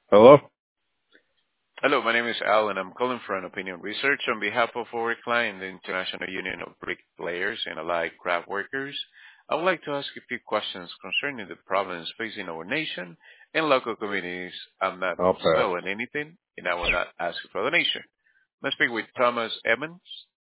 Hello? Hello, my name is Al, and I'm calling for an opinion research on behalf of our client, the International Union of Bricklayers and Allied Craft Workers. I would like to ask a few questions concerning the problems facing our nation and local communities. I'm not I'll pass. selling anything, and I will not ask for a donation. Let's speak with Thomas Evans.